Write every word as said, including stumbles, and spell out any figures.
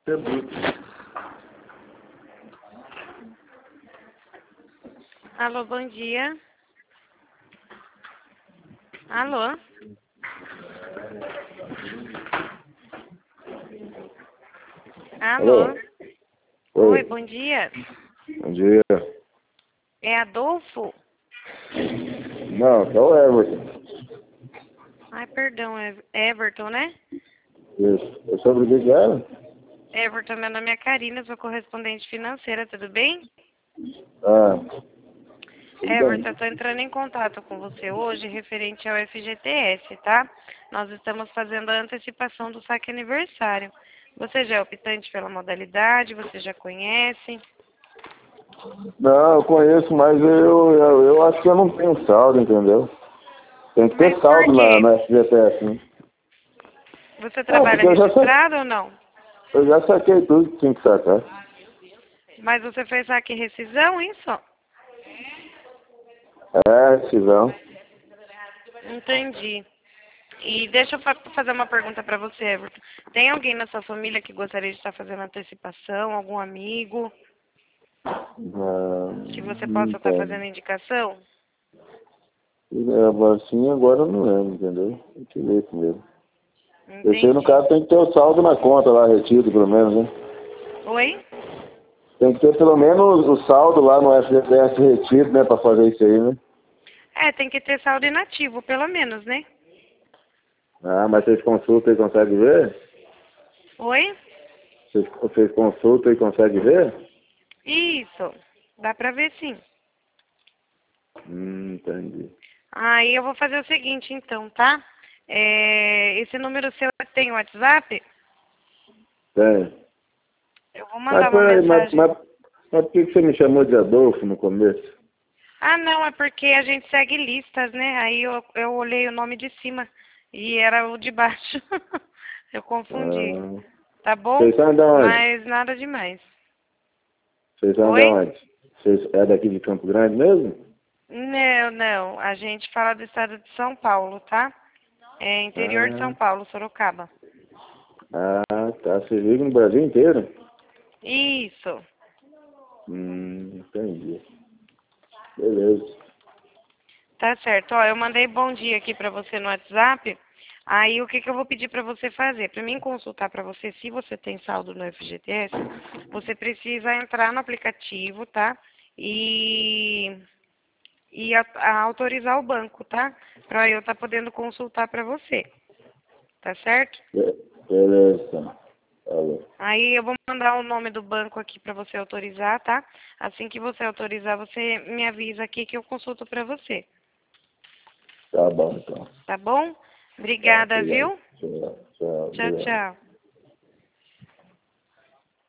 É bruto. Alô, bom dia. Alô? Alô? Alô? Oi. Oi, bom dia. Bom dia. É Adolfo? Não, é o Everton. Ai, perdão, é Everton, né? Isso. Eu sobre o que era? Everton, meu nome é Karina, sou correspondente financeira, tudo bem? Ah, tudo Everton, bem. eu estou entrando em contato com você hoje referente ao F G T S, tá? Nós estamos fazendo a antecipação do saque aniversário. Você já é optante pela modalidade? Você já conhece? Não, eu conheço, mas eu, eu, eu acho que eu não tenho saldo, entendeu? Tem que Mas ter por saldo na, quê? na F G T S, né? Você Ah, trabalha porque eu já, sa- registrado ou não? eu já saquei tudo que tinha que sacar. Mas você fez saque e rescisão, isso? É, decisão. Entendi. E deixa eu fa- fazer uma pergunta para você, Everton. Tem alguém na sua família que gostaria de estar fazendo antecipação? Algum amigo Não, que você não possa estar tem. fazendo indicação? É, assim, agora eu não lembro, entendeu? Tem que ver primeiro. Eu sei, no Entendi. caso, tem que ter o saldo na conta lá, retido, pelo menos, né? Oi? Tem que ter pelo menos o saldo lá no F G T S retido, né, pra fazer isso aí, né? É, tem que ter saldo inativo, pelo menos, né? Ah, mas vocês consultam e conseguem ver? Oi? Vocês, vocês consultam e conseguem ver? Isso. Dá pra ver sim. Hum, entendi. Aí eu vou fazer o seguinte, então, tá? É, esse número seu tem WhatsApp? Tem. Eu vou Mas mandar uma peraí, mas, mensagem. mas, mas por que que você me chamou de Adolfo no começo? Ah, não, é porque a gente segue listas, né? Aí eu, eu olhei o nome de cima e era o de baixo. Eu confundi. Ah, Tá bom? vocês são de onde? Mas nada demais. Vocês são de Oi? onde? Vocês é daqui de Campo Grande mesmo? Não, não. A gente fala do estado de São Paulo, tá? É interior de São Ah, Paulo, Sorocaba. ah, tá. Vocês vivem no Brasil inteiro? Isso. Hum, entendi. Beleza. Tá certo. Ó, eu mandei bom dia aqui pra você no WhatsApp. Aí o que que eu vou pedir pra você fazer? Pra mim consultar pra você se você tem saldo no F G T S, você precisa entrar no aplicativo, tá? E e a- a autorizar o banco, tá? Pra eu estar podendo consultar pra você. Tá certo? Be- Beleza, então. Falou. Aí eu vou mandar o nome do banco aqui pra você autorizar, tá? Assim que você autorizar, você me avisa aqui que eu consulto pra você. Tá bom, então. Tá bom? Tá, Obrigada, obrigado. viu? Tchau, tchau, Tchau, obrigado. tchau.